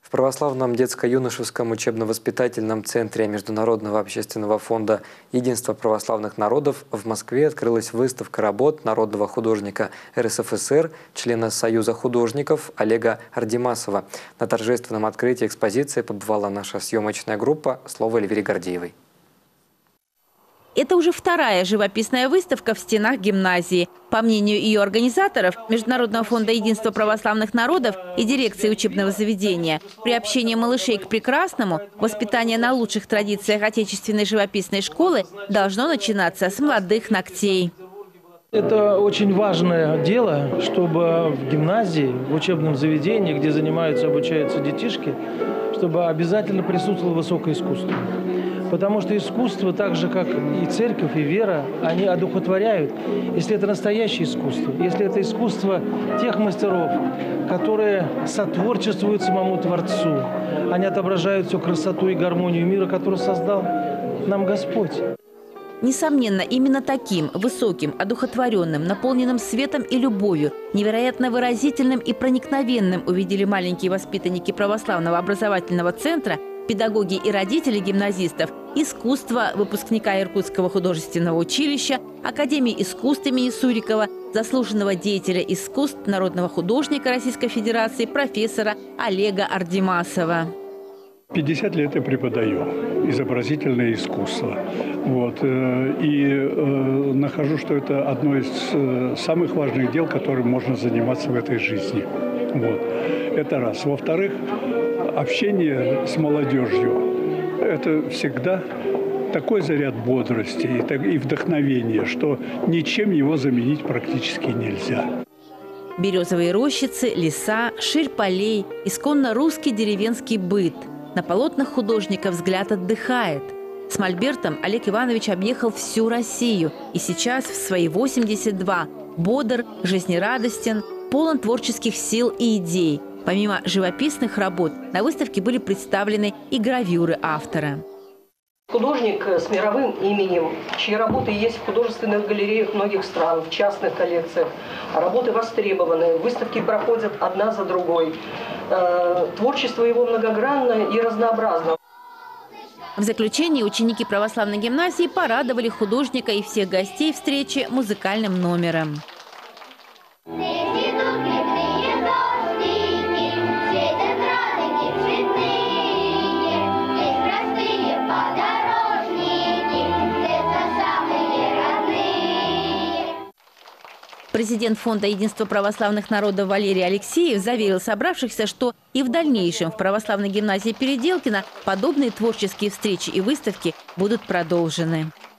В православном детско-юношеском учебно-воспитательном центре Международного общественного фонда «Единство православных народов» в Москве открылась выставка работ народного художника РСФСР, члена Союза художников Олега Ардимасова. На торжественном открытии экспозиции побывала наша съемочная группа. Слово Эльвире Гордеевой. Это уже вторая живописная выставка в стенах гимназии. По мнению ее организаторов, Международного фонда единства православных народов и дирекции учебного заведения, приобщение малышей к прекрасному, воспитание на лучших традициях отечественной живописной школы должно начинаться с молодых ногтей. Это очень важное дело, чтобы в гимназии, в учебном заведении, где обучаются детишки, чтобы обязательно присутствовало высокое искусство. Потому что искусство, так же как и церковь, и вера, они одухотворяют. Если это настоящее искусство, если это искусство тех мастеров, которые сотворчествуют самому Творцу, они отображают всю красоту и гармонию мира, который создал нам Господь. Несомненно, именно таким, высоким, одухотворенным, наполненным светом и любовью, невероятно выразительным и проникновенным увидели маленькие воспитанники православного образовательного центра, педагоги и родители гимназистов, искусство выпускника Иркутского художественного училища, Академии искусств имени Сурикова, заслуженного деятеля искусств, народного художника Российской Федерации, профессора Олега Ардимасова. 50 лет я преподаю изобразительное искусство. Нахожу, что это одно из самых важных дел, которым можно заниматься в этой жизни. Это раз. Во-вторых, общение с молодежью – это всегда такой заряд бодрости и вдохновения, что ничем его заменить практически нельзя. Березовые рощицы, леса, ширь полей, исконно русский деревенский быт. На полотнах художника взгляд отдыхает. С мольбертом Олег Иванович объехал всю Россию и сейчас в свои 82 бодр, жизнерадостен, полон творческих сил и идей. Помимо живописных работ на выставке были представлены и гравюры автора. Художник с мировым именем, чьи работы есть в художественных галереях многих стран, в частных коллекциях. Работы востребованы, выставки проходят одна за другой. Творчество его многогранно и разнообразно. В заключение ученики православной гимназии порадовали художника и всех гостей встречи музыкальным номером. Президент Фонда единства православных народов Валерий Алексеев заверил собравшихся, что и в дальнейшем в православной гимназии Переделкино подобные творческие встречи и выставки будут продолжены.